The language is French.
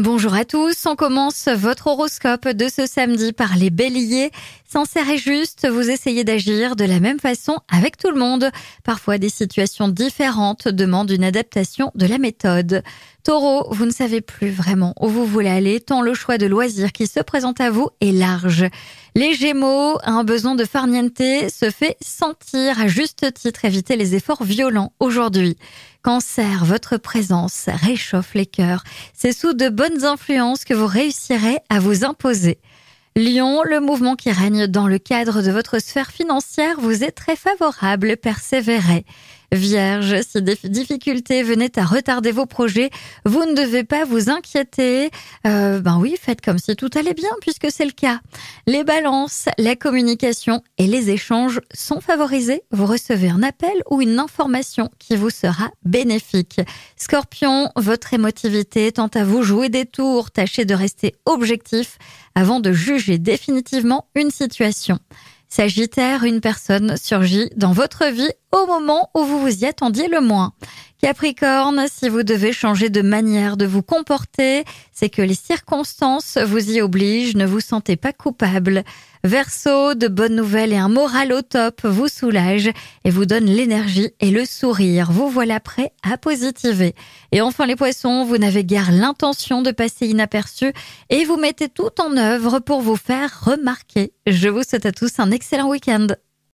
Bonjour à tous, on commence votre horoscope de ce samedi par les béliers. Sincère et juste, vous essayez d'agir de la même façon avec tout le monde. Parfois, des situations différentes demandent une adaptation de la méthode. Taureau, vous ne savez plus vraiment où vous voulez aller, tant le choix de loisirs qui se présente à vous est large. Les Gémeaux, un besoin de farniente se fait sentir à juste titre. Évitez les efforts violents aujourd'hui. Cancer, votre présence réchauffe les cœurs. C'est sous de bonnes influences que vous réussirez à vous imposer. Lion, le mouvement qui règne dans le cadre de votre sphère financière vous est très favorable, persévérez. Vierge, si des difficultés venaient à retarder vos projets, vous ne devez pas vous inquiéter. Oui, faites comme si tout allait bien puisque c'est le cas. Les balances, la communication et les échanges sont favorisés. Vous recevez un appel ou une information qui vous sera bénéfique. Scorpion, votre émotivité tend à vous jouer des tours. Tâchez de rester objectif avant de juger définitivement une situation. Sagittaire, une personne surgit dans votre vie au moment où vous vous y attendiez le moins. Capricorne, si vous devez changer de manière de vous comporter, c'est que les circonstances vous y obligent, ne vous sentez pas coupable. Verseau, de bonnes nouvelles et un moral au top vous soulagent et vous donnent l'énergie et le sourire. Vous voilà prêt à positiver. Et enfin les poissons, vous n'avez guère l'intention de passer inaperçu et vous mettez tout en œuvre pour vous faire remarquer. Je vous souhaite à tous un excellent week-end.